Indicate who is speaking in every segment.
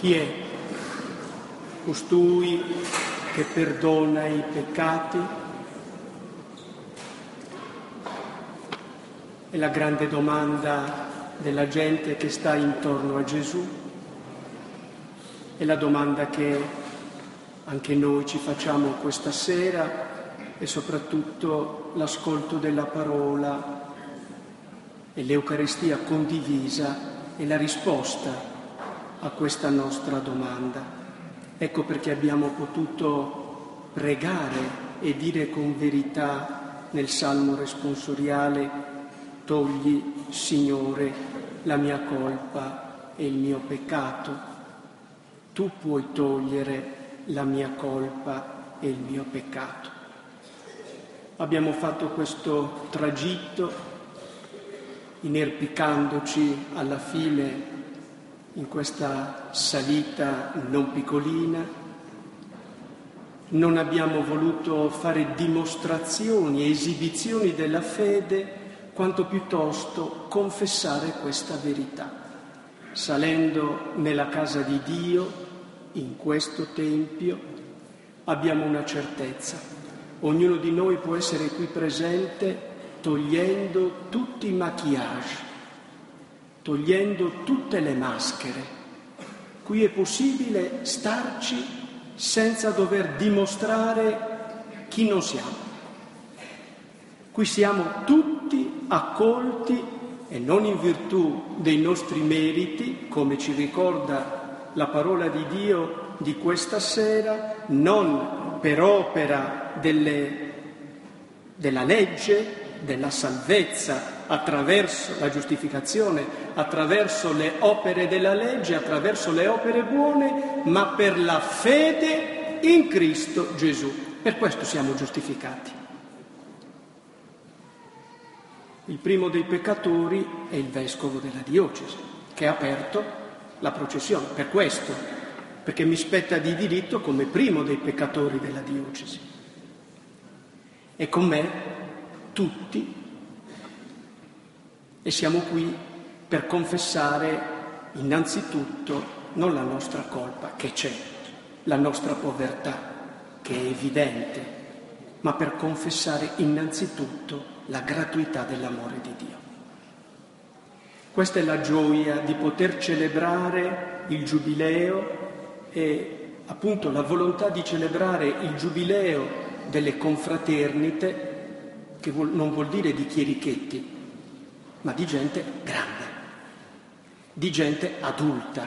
Speaker 1: Chi è costui che perdona i peccati? È la grande domanda della gente che sta intorno a Gesù. È la domanda che anche noi ci facciamo questa sera, e soprattutto l'ascolto della parola e l'Eucaristia condivisa è la risposta a questa nostra domanda. Ecco perché abbiamo potuto pregare e dire con verità nel Salmo responsoriale: togli, Signore, la mia colpa e il mio peccato. Tu puoi togliere la mia colpa e il mio peccato. Abbiamo fatto questo tragitto inerpicandoci alla fine in questa salita non piccolina. Non abbiamo voluto fare dimostrazioni, esibizioni della fede, quanto piuttosto confessare questa verità. Salendo nella casa di Dio, in questo Tempio, abbiamo una certezza. Ognuno di noi può essere qui presente togliendo tutti i maquillage, togliendo tutte le maschere. Qui è possibile starci senza dover dimostrare chi non siamo. Qui siamo tutti accolti, e non in virtù dei nostri meriti, come ci ricorda la parola di Dio di questa sera, non per opera della legge, della salvezza, attraverso la giustificazione, attraverso le opere della legge, attraverso le opere buone, ma per la fede in Cristo Gesù. Per questo siamo giustificati. Il primo dei peccatori è il vescovo della diocesi, che ha aperto la processione. Per questo, perché mi spetta di diritto come primo dei peccatori della diocesi. E con me tutti, e siamo qui per confessare innanzitutto non la nostra colpa, che c'è, la nostra povertà, che è evidente, ma per confessare innanzitutto la gratuità dell'amore di Dio. Questa è la gioia di poter celebrare il Giubileo e appunto la volontà di celebrare il Giubileo delle confraternite, che non vuol dire di chierichetti, ma di gente grande, di gente adulta,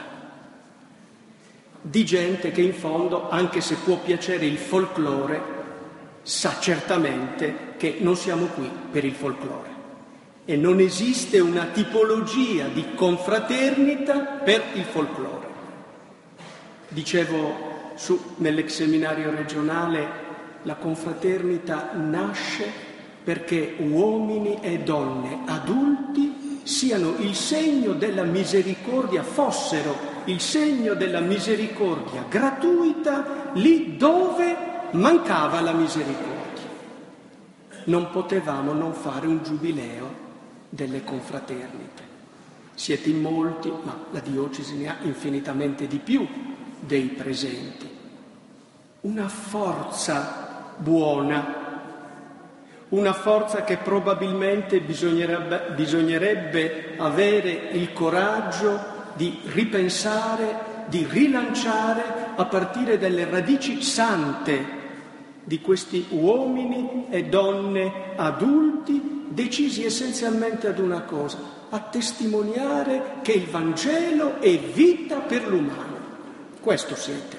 Speaker 1: di gente che in fondo, anche se può piacere il folklore, sa certamente che non siamo qui per il folklore e non esiste una tipologia di confraternita per il folklore. Dicevo nell'ex seminario regionale, la confraternita nasce perché uomini e donne adulti siano il segno della misericordia, fossero il segno della misericordia gratuita lì dove mancava la misericordia. Non potevamo non fare un giubileo delle confraternite. Siete in molti, ma la diocesi ne ha infinitamente di più dei presenti. Una forza buona, una forza che probabilmente bisognerebbe avere il coraggio di ripensare, di rilanciare a partire dalle radici sante di questi uomini e donne adulti decisi essenzialmente ad una cosa: a testimoniare che il Vangelo è vita per l'umano. Questo siete.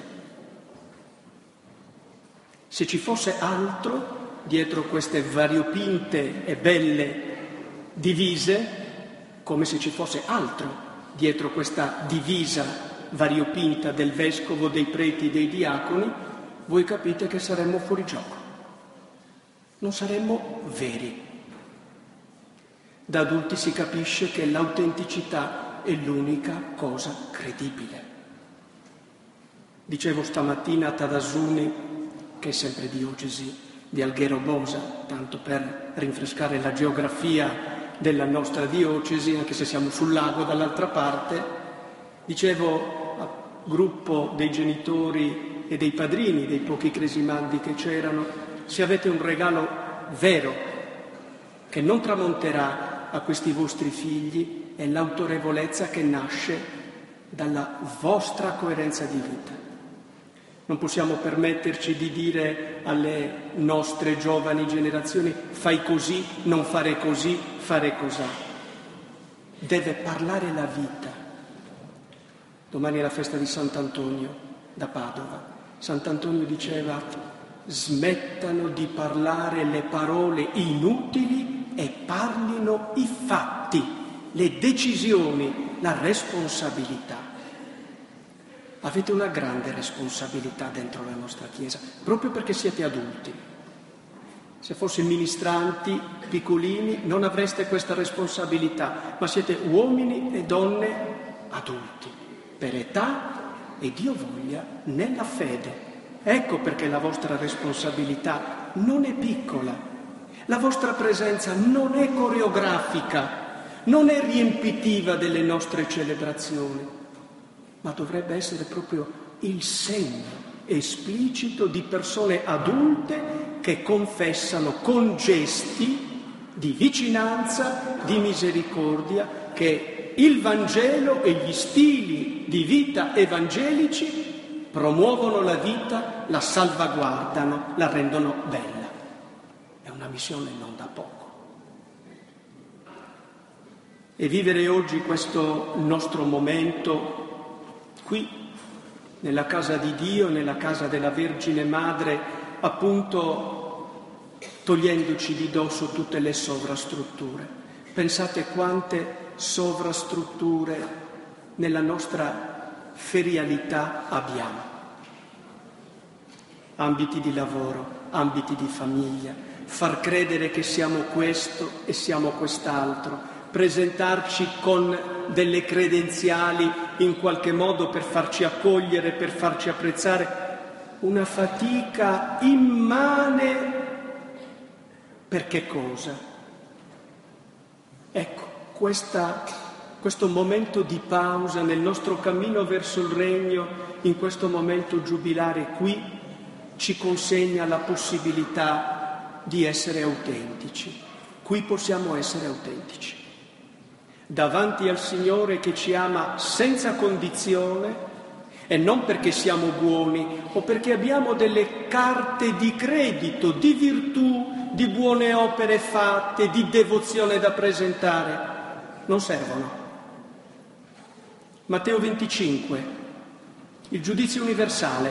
Speaker 1: Se ci fosse altro dietro queste variopinte e belle divise, come se ci fosse altro dietro questa divisa variopinta del vescovo, dei preti, dei diaconi, voi capite che saremmo fuori gioco. Non saremmo veri. Da adulti si capisce che l'autenticità è l'unica cosa credibile. Dicevo stamattina a Tadasuni, che è sempre diocesi di Alghero Bosa, tanto per rinfrescare la geografia della nostra diocesi, anche se siamo sul lago dall'altra parte, dicevo gruppo dei genitori e dei padrini, dei pochi cresimandi che c'erano, se avete un regalo vero che non tramonterà a questi vostri figli, è l'autorevolezza che nasce dalla vostra coerenza di vita. Non possiamo permetterci di dire alle nostre giovani generazioni fai così, non fare così, fare cos'ha. Deve parlare la vita. Domani è la festa di Sant'Antonio da Padova. Sant'Antonio diceva smettano di parlare le parole inutili e parlino i fatti, le decisioni, la responsabilità. Avete una grande responsabilità dentro la nostra Chiesa, proprio perché siete adulti. Se foste ministranti piccolini non avreste questa responsabilità, ma siete uomini e donne adulti, per età e Dio voglia nella fede. Ecco perché la vostra responsabilità non è piccola, la vostra presenza non è coreografica, non è riempitiva delle nostre celebrazioni, ma dovrebbe essere proprio il segno esplicito di persone adulte che confessano con gesti di vicinanza, di misericordia, che il Vangelo e gli stili di vita evangelici promuovono la vita, la salvaguardano, la rendono bella. È una missione non da poco. E vivere oggi questo nostro momento qui, nella casa di Dio, nella casa della Vergine Madre, appunto togliendoci di dosso tutte le sovrastrutture. Pensate quante sovrastrutture nella nostra ferialità abbiamo. Ambiti di lavoro, ambiti di famiglia, far credere che siamo questo e siamo quest'altro, presentarci con delle credenziali in qualche modo per farci accogliere, per farci apprezzare, una fatica immane. Per che cosa? Ecco, questo momento di pausa nel nostro cammino verso il Regno, in questo momento giubilare qui, ci consegna la possibilità di essere autentici. Qui possiamo essere autentici. Davanti al Signore che ci ama senza condizione e non perché siamo buoni o perché abbiamo delle carte di credito, di virtù, di buone opere fatte, di devozione da presentare. Non servono. Matteo 25, il giudizio universale.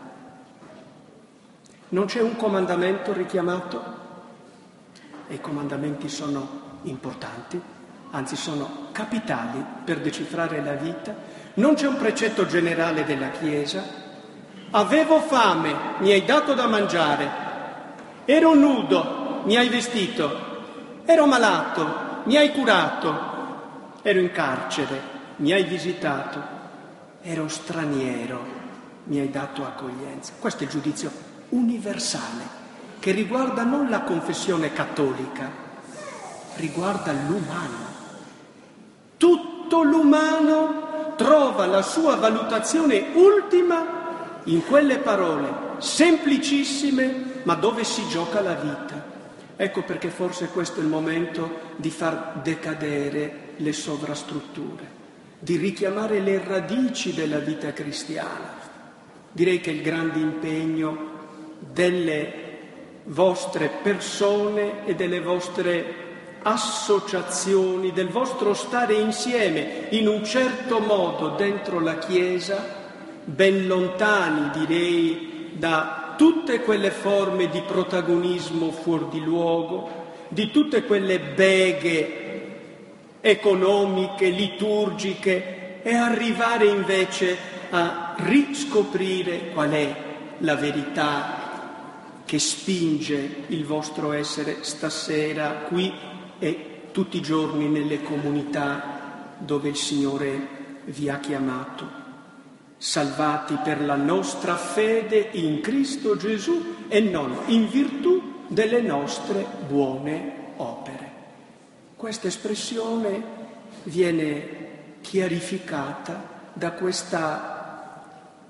Speaker 1: Non c'è un comandamento richiamato? E i comandamenti sono importanti. Anzi sono capitali per decifrare la vita. Non c'è un precetto generale della Chiesa. Avevo fame, mi hai dato da mangiare. Ero nudo, mi hai vestito. Ero malato, mi hai curato. Ero in carcere, mi hai visitato. Ero straniero, mi hai dato accoglienza. Questo è il giudizio universale, che riguarda non la confessione cattolica, riguarda l'umano. Tutto l'umano trova la sua valutazione ultima in quelle parole semplicissime, ma dove si gioca la vita. Ecco perché forse questo è il momento di far decadere le sovrastrutture, di richiamare le radici della vita cristiana. Direi che il grande impegno delle vostre persone e delle vostre associazioni, del vostro stare insieme in un certo modo dentro la Chiesa, ben lontani, direi, da tutte quelle forme di protagonismo fuori di luogo, di tutte quelle beghe economiche, liturgiche, e arrivare invece a riscoprire qual è la verità che spinge il vostro essere stasera qui e tutti i giorni nelle comunità dove il Signore vi ha chiamato, salvati per la nostra fede in Cristo Gesù e non in virtù delle nostre buone opere. Questa espressione viene chiarificata da questa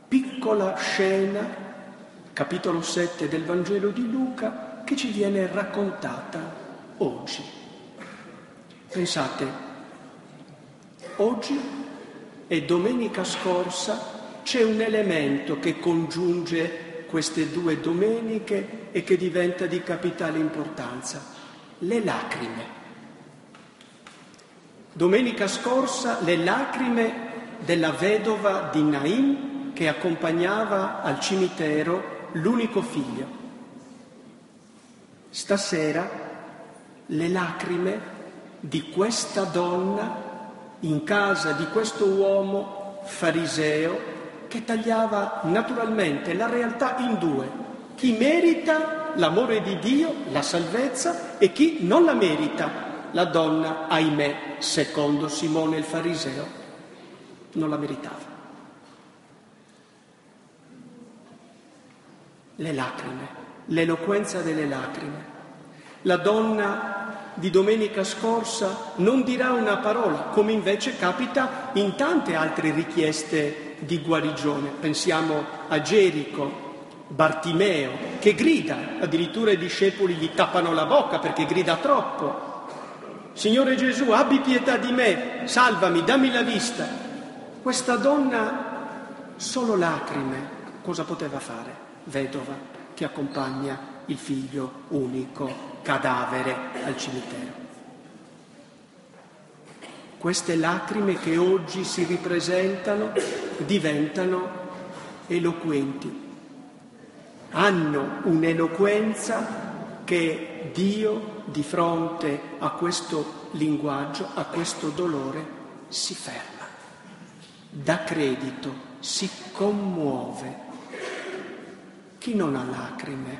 Speaker 1: piccola scena, capitolo 7 del Vangelo di Luca, che ci viene raccontata oggi. Pensate, oggi e domenica scorsa c'è un elemento che congiunge queste due domeniche e che diventa di capitale importanza: le lacrime. Domenica scorsa le lacrime della vedova di Nain che accompagnava al cimitero l'unico figlio. Stasera le lacrime di questa donna in casa di questo uomo fariseo che tagliava naturalmente la realtà in due: chi merita l'amore di Dio, la salvezza, e chi non la merita. La donna, ahimè, secondo Simone il fariseo, non la meritava. Le lacrime, l'eloquenza delle lacrime. La donna di domenica scorsa non dirà una parola, come invece capita in tante altre richieste di guarigione. Pensiamo a Gerico, Bartimeo, che grida, addirittura i discepoli gli tappano la bocca perché grida troppo. Signore Gesù, abbi pietà di me, salvami, dammi la vista. Questa donna, solo lacrime, cosa poteva fare? Vedova che accompagna il figlio unico, cadavere, al cimitero. Queste lacrime che oggi si ripresentano diventano eloquenti, hanno un'eloquenza che Dio di fronte a questo linguaggio, a questo dolore, si ferma, dà credito, si commuove. Chi non ha lacrime?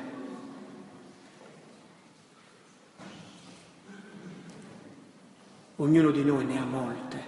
Speaker 1: Ognuno di noi ne ha molte.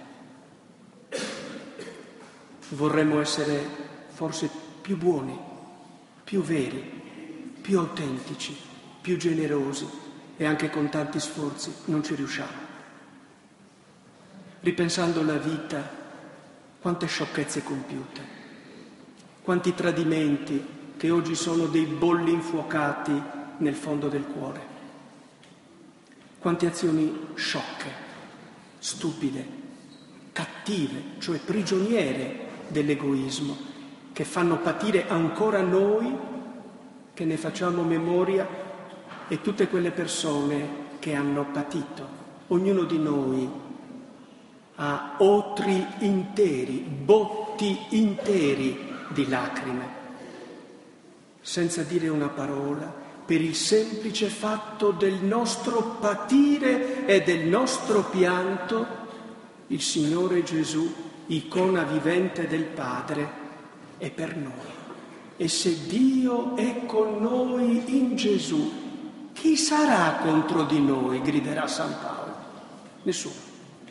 Speaker 1: Vorremmo essere forse più buoni, più veri, più autentici, più generosi, e anche con tanti sforzi non ci riusciamo. Ripensando alla vita, quante sciocchezze compiute, quanti tradimenti che oggi sono dei bolli infuocati nel fondo del cuore, quante azioni sciocche, stupide, cattive, cioè prigioniere dell'egoismo, che fanno patire ancora noi che ne facciamo memoria e tutte quelle persone che hanno patito. Ognuno di noi ha otri interi, botti interi di lacrime, senza dire una parola, per il semplice fatto del nostro patire e del nostro pianto. Il Signore Gesù, icona vivente del Padre, è per noi. E se Dio è con noi in Gesù, chi sarà contro di noi? Griderà San Paolo. Nessuno.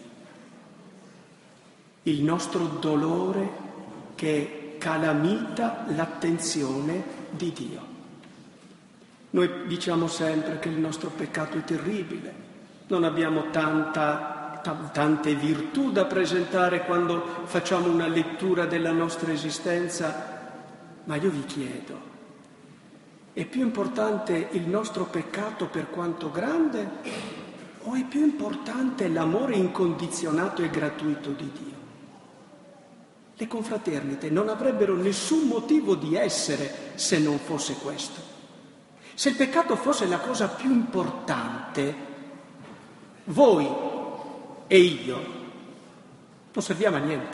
Speaker 1: Il nostro dolore che calamita l'attenzione di Dio. Noi diciamo sempre che il nostro peccato è terribile, non abbiamo tante virtù da presentare quando facciamo una lettura della nostra esistenza, ma io vi chiedo, è più importante il nostro peccato per quanto grande o è più importante l'amore incondizionato e gratuito di Dio? Le confraternite non avrebbero nessun motivo di essere se non fosse questo. Se il peccato fosse la cosa più importante, voi e io non serviamo a niente.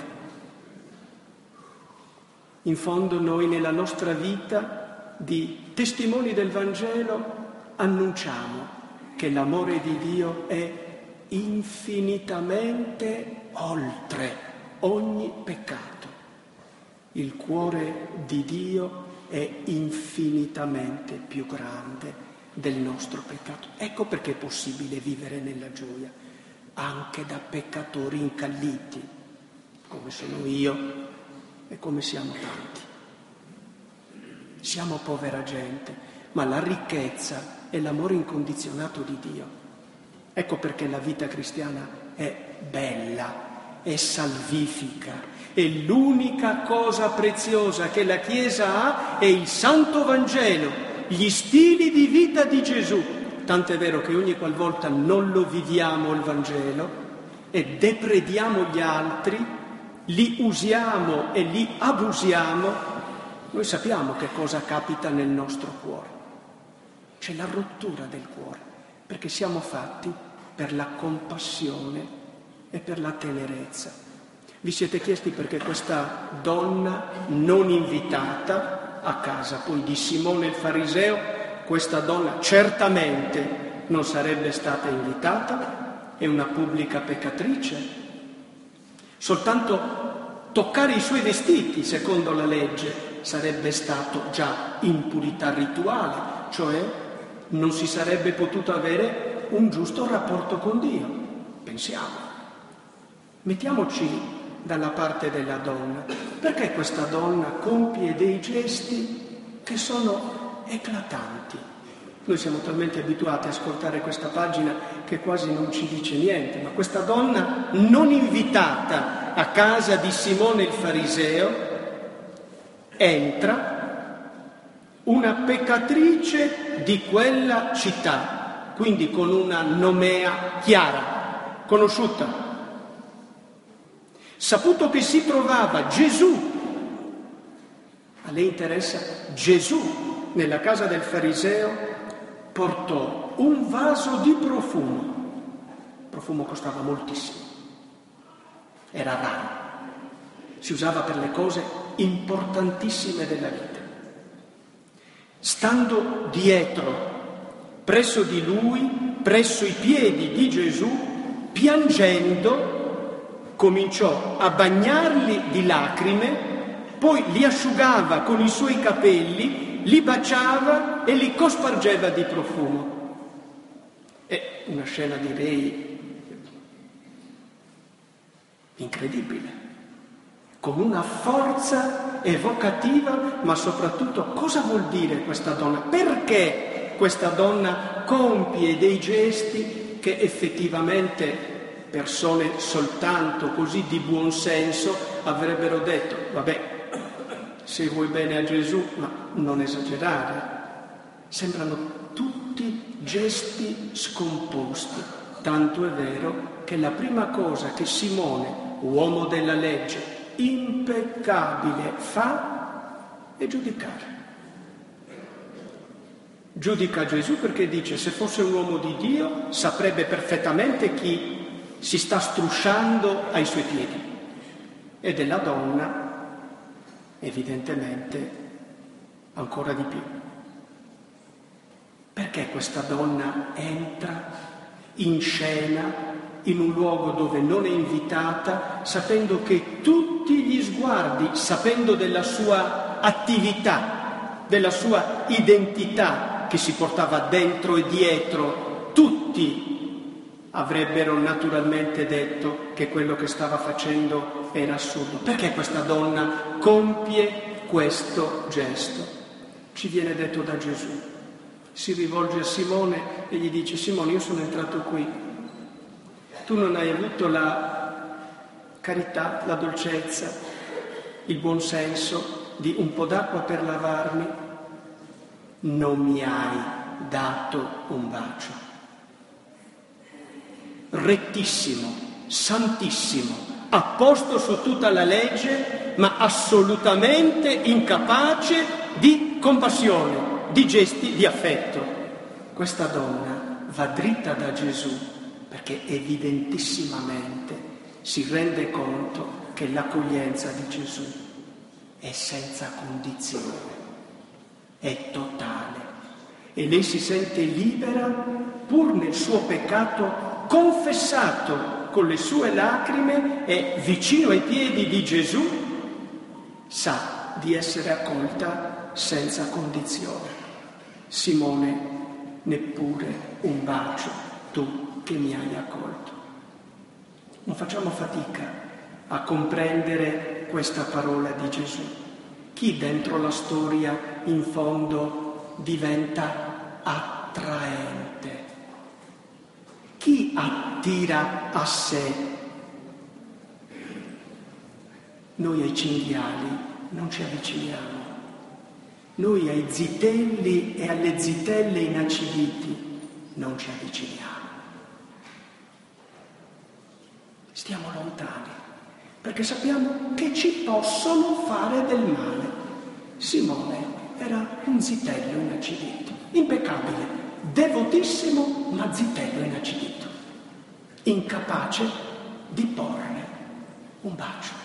Speaker 1: In fondo noi nella nostra vita di testimoni del Vangelo annunciamo che l'amore di Dio è infinitamente oltre ogni peccato. Il cuore di Dio è infinitamente più grande del nostro peccato. Ecco perché è possibile vivere nella gioia, anche da peccatori incalliti, come sono io e come siamo tanti. Siamo povera gente, ma la ricchezza è l'amore incondizionato di Dio. Ecco perché la vita cristiana è bella, è salvifica. E l'unica cosa preziosa che la Chiesa ha è il Santo Vangelo, gli stili di vita di Gesù. Tant'è vero che ogni qualvolta non lo viviamo il Vangelo e deprediamo gli altri, li usiamo e li abusiamo, noi sappiamo che cosa capita nel nostro cuore. C'è la rottura del cuore, perché siamo fatti per la compassione e per la tenerezza. Vi siete chiesti perché questa donna non invitata a casa, poi di Simone il fariseo, questa donna certamente non sarebbe stata invitata, è una pubblica peccatrice. Soltanto toccare i suoi vestiti, secondo la legge, sarebbe stato già impurità rituale, cioè non si sarebbe potuto avere un giusto rapporto con Dio. Pensiamo. Mettiamoci dalla parte della donna. Perché questa donna compie dei gesti che sono eclatanti? Noi siamo talmente abituati a ascoltare questa pagina che quasi non ci dice niente, ma questa donna non invitata a casa di Simone il fariseo entra, una peccatrice di quella città, quindi con una nomea chiara, conosciuta. Saputo che si trovava Gesù, a lei interessa Gesù, nella casa del fariseo, portò un vaso di profumo. Il profumo costava moltissimo, era raro, si usava per le cose importantissime della vita. Stando dietro, presso di lui, presso i piedi di Gesù, piangendo, cominciò a bagnarli di lacrime, poi li asciugava con i suoi capelli, li baciava e li cospargeva di profumo. È una scena, direi, incredibile, con una forza evocativa, ma soprattutto cosa vuol dire questa donna? Perché questa donna compie dei gesti che effettivamente persone soltanto così di buon senso avrebbero detto: vabbè, se vuoi bene a Gesù, ma non esagerare. Sembrano tutti gesti scomposti, tanto è vero che la prima cosa che Simone, uomo della legge, impeccabile, fa è giudicare. Giudica Gesù perché dice: se fosse un uomo di Dio saprebbe perfettamente chi si sta strusciando ai suoi piedi. E della donna, evidentemente, ancora di più. Perché questa donna entra in scena in un luogo dove non è invitata, sapendo che tutti gli sguardi, sapendo della sua attività, della sua identità che si portava dentro e dietro, tutti avrebbero naturalmente detto che quello che stava facendo era assurdo. Perché questa donna compie questo gesto? Ci viene detto da Gesù. Si rivolge a Simone e gli dice: Simone, io sono entrato qui. Tu non hai avuto la carità, la dolcezza, il buon senso di un po' d'acqua per lavarmi. Non mi hai dato un bacio. Rettissimo, santissimo, a posto su tutta la legge, ma assolutamente incapace di compassione, di gesti di affetto. Questa donna va dritta da Gesù perché evidentissimamente si rende conto che l'accoglienza di Gesù è senza condizione, è totale, e lei si sente libera pur nel suo peccato confessato con le sue lacrime, e vicino ai piedi di Gesù sa di essere accolta senza condizione. Simone, neppure un bacio, tu che mi hai accolto. Non facciamo fatica a comprendere questa parola di Gesù. Chi dentro la storia in fondo diventa attraente? Chi attira a sé? Noi ai cinghiali non ci avviciniamo. Noi ai zitelli e alle zitelle inaciditi non ci avviciniamo. Stiamo lontani, perché sappiamo che ci possono fare del male. Simone era un zitello inacidito, impeccabile, devotissimo, ma zitello inacidito, incapace di porre un bacio.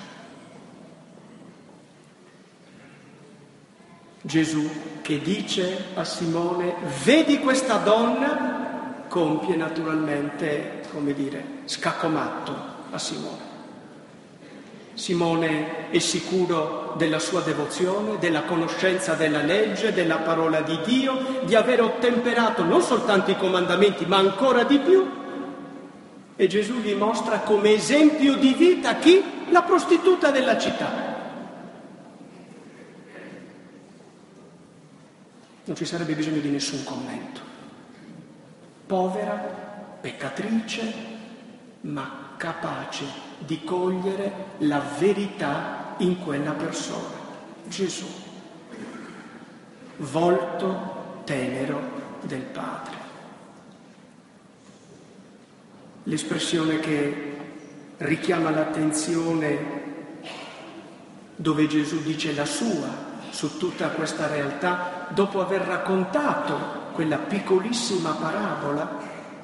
Speaker 1: Gesù che dice a Simone: vedi questa donna, compie naturalmente, scacco matto a Simone. Simone è sicuro della sua devozione, della conoscenza della legge, della parola di Dio, di aver ottemperato non soltanto i comandamenti, ma ancora di più. E Gesù gli mostra come esempio di vita chi? La prostituta della città. Non ci sarebbe bisogno di nessun commento. Povera, peccatrice, ma capace di cogliere la verità in quella persona. Gesù, volto tenero del Padre. L'espressione che richiama l'attenzione dove Gesù dice la sua su tutta questa realtà, dopo aver raccontato quella piccolissima parabola,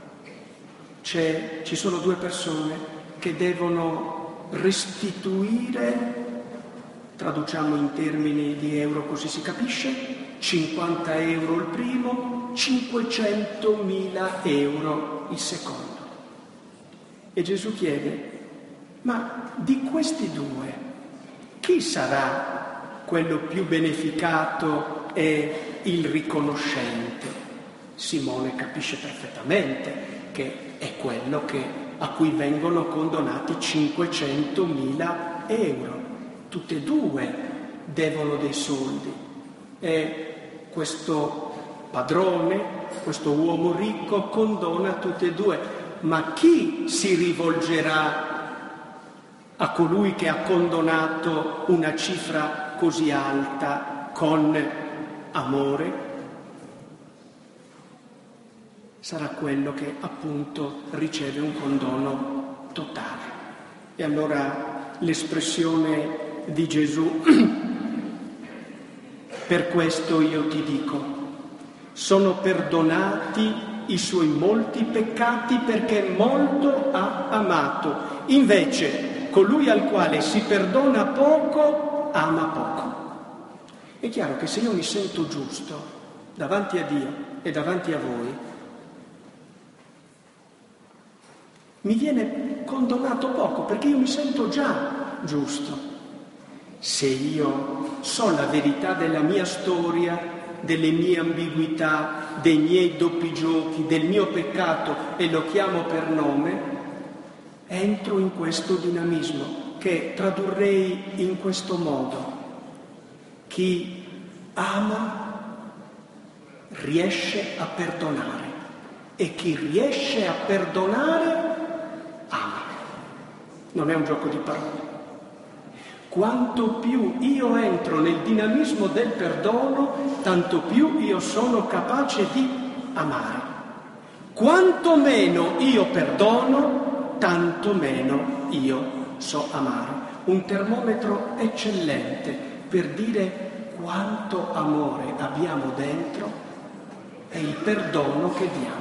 Speaker 1: ci sono due persone che devono restituire, traduciamo in termini di euro così si capisce, 50 euro il primo, 500.000 euro il secondo. E Gesù chiede: ma di questi due chi sarà quello più beneficato e il riconoscente? Simone capisce perfettamente che è quello a cui vengono condonati 500.000 euro. Tutte e due devono dei soldi. E questo padrone, questo uomo ricco, condona tutte e due. Ma chi si rivolgerà a colui che ha condonato una cifra così alta con amore? Sarà quello che appunto riceve un condono totale. E allora l'espressione di Gesù: per questo io ti dico, sono perdonati i suoi molti peccati perché molto ha amato. Invece colui al quale si perdona poco ama poco. È chiaro che se io mi sento giusto davanti a Dio e davanti a voi, mi viene condonato poco perché io mi sento già giusto. Se io so la verità della mia storia, delle mie ambiguità, dei miei doppi giochi, del mio peccato e lo chiamo per nome, entro in questo dinamismo che tradurrei in questo modo: chi ama riesce a perdonare e chi riesce a perdonare ama. Non è un gioco di parole. Quanto più io entro nel dinamismo del perdono, tanto più io sono capace di amare. Quanto meno io perdono, tanto meno io so amare. Un termometro eccellente per dire quanto amore abbiamo dentro è il perdono che diamo.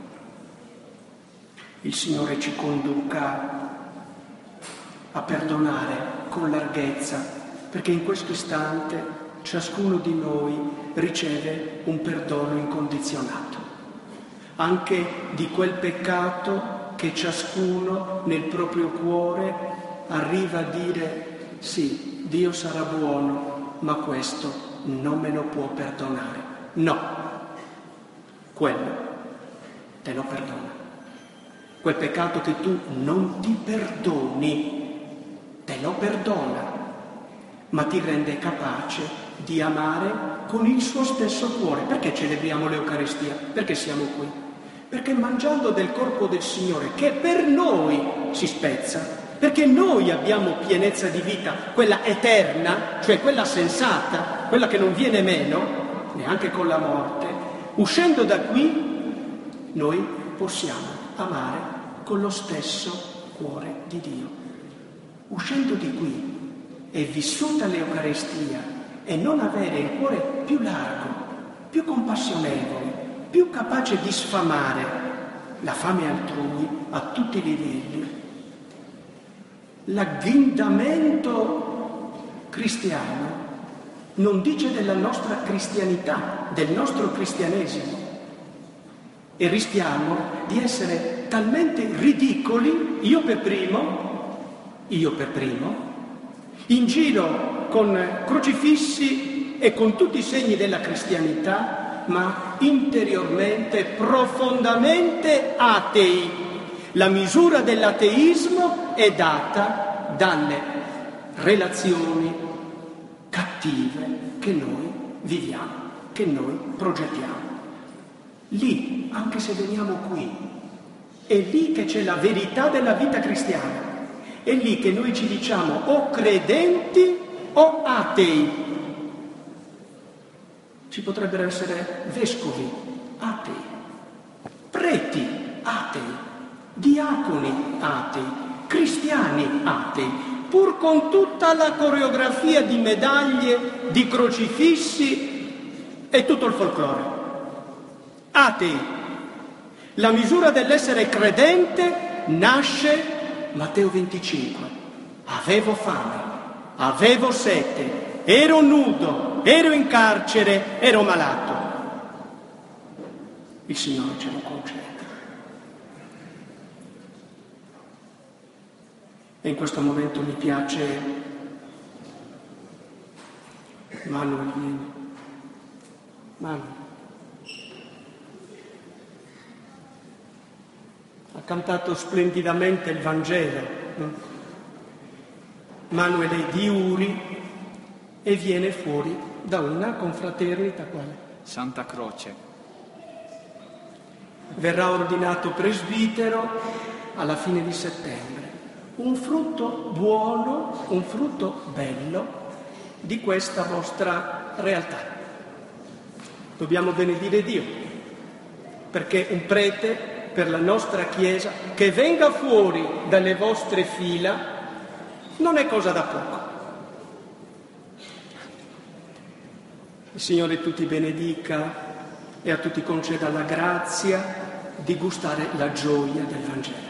Speaker 1: Il Signore ci conduca a perdonare con larghezza, perché in questo istante ciascuno di noi riceve un perdono incondizionato, anche di quel peccato che ciascuno nel proprio cuore arriva a dire: sì, Dio sarà buono, ma questo non me lo può perdonare. No, quello te lo perdona. Quel peccato che tu non ti perdoni, te lo perdona, ma ti rende capace di amare con il suo stesso cuore. Perché celebriamo l'Eucaristia? Perché siamo qui? Perché mangiando del corpo del Signore, che per noi si spezza, perché noi abbiamo pienezza di vita, quella eterna, cioè quella sensata, quella che non viene meno, neanche con la morte. Uscendo da qui, noi possiamo amare con lo stesso cuore di Dio. Uscendo di qui e vissuta l'Eucaristia e non avere il cuore più largo, più compassionevole, più capace di sfamare la fame altrui a tutti i livelli, l'agghindamento cristiano non dice della nostra cristianità, del nostro cristianesimo, e rischiamo di essere talmente ridicoli, io per primo, in giro con crocifissi e con tutti i segni della cristianità, ma interiormente, profondamente atei. La misura dell'ateismo è data dalle relazioni cattive che noi viviamo, che noi progettiamo. Lì, anche se veniamo qui, è lì che c'è la verità della vita cristiana. È lì che noi ci diciamo o credenti o atei. Ci potrebbero essere vescovi atei, preti atei, diaconi atei, cristiani atei, pur con tutta la coreografia di medaglie, di crocifissi e tutto il folklore. Atei. La misura dell'essere credente nasce Matteo 25. Avevo fame, avevo sete, ero nudo, ero in carcere, ero malato. Il Signore ce lo concede. E in questo momento mi piace Manuel, vieni. Manuel. Ha cantato splendidamente il Vangelo. Manuel è di Uri e viene fuori da una confraternita quale?
Speaker 2: Santa Croce.
Speaker 1: Verrà ordinato presbitero alla fine di settembre. Un frutto buono, un frutto bello di questa vostra realtà. Dobbiamo benedire Dio, perché un prete per la nostra Chiesa che venga fuori dalle vostre fila non è cosa da poco. Il Signore tutti benedica e a tutti conceda la grazia di gustare la gioia del Vangelo.